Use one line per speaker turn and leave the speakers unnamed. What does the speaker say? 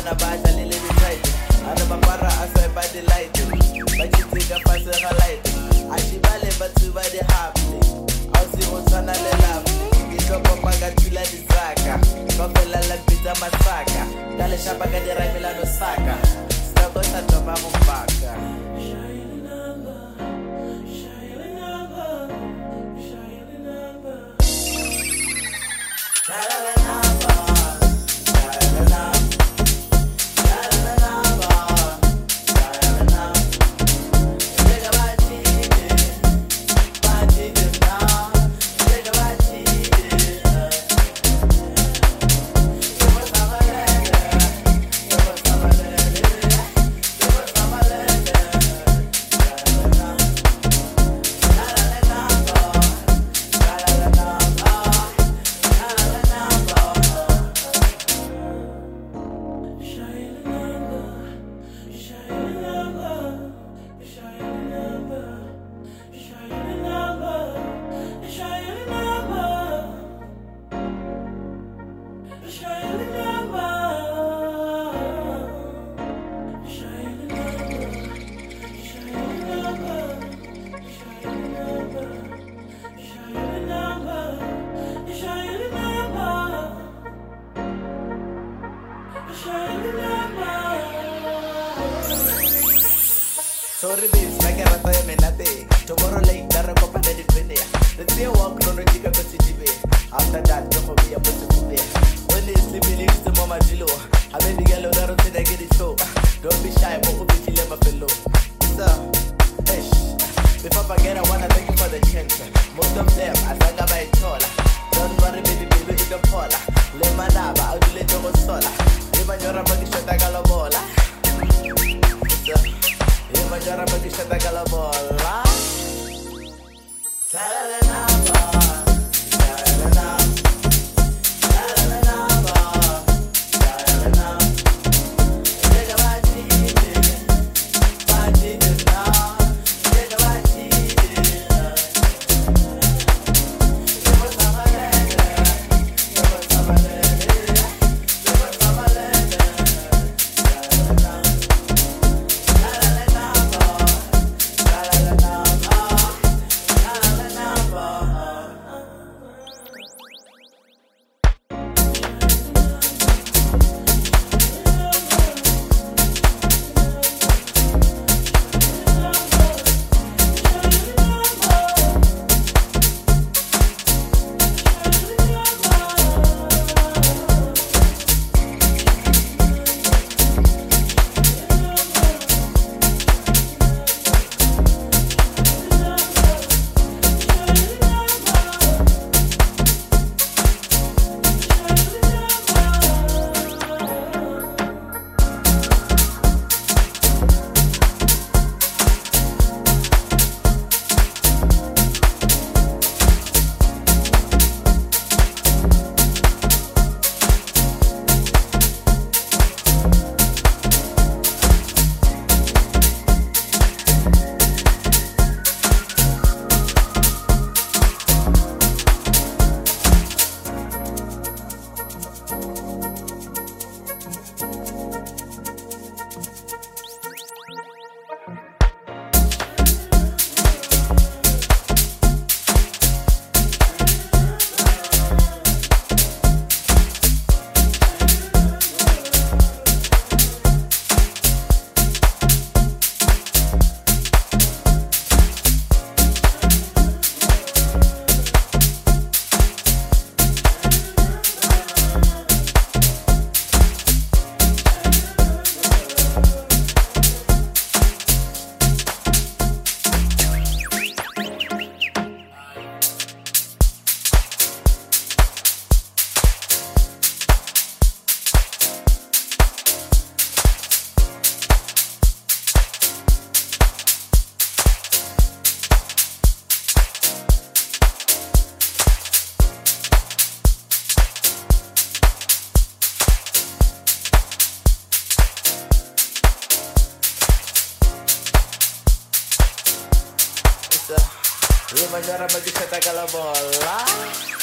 bona ba jalile di-side are mapara a swe ba di-light ba tshitse ka fase ga light a shibale batho ba di-happy a se o tshwana le lovely ke tlo popa ka tula disaka ka fela la pizza masaka ka le shapa ka diramelano saka sako sa toba go baka Sorry babes, make a rata ya menate. Tomorrow late, dara ko pa dali pene. Let's see a walk no jika ko tijibe. After that, no ko biya po sukube. When it's sleeping, it's the mama dilo. Habe digalo daro te da get it show. Don't be shy, mo ko bitile ma fellow. So, ish. Before I forget, I wanna thank you for the chance. Most of them, I sang about it all. Don't worry, baby, it's the pola. Le manaba, I'll do it over sola. Even your rabbi shota galabola. Majara bagi shata kala bola. Io mangiare a baguette alla bolla.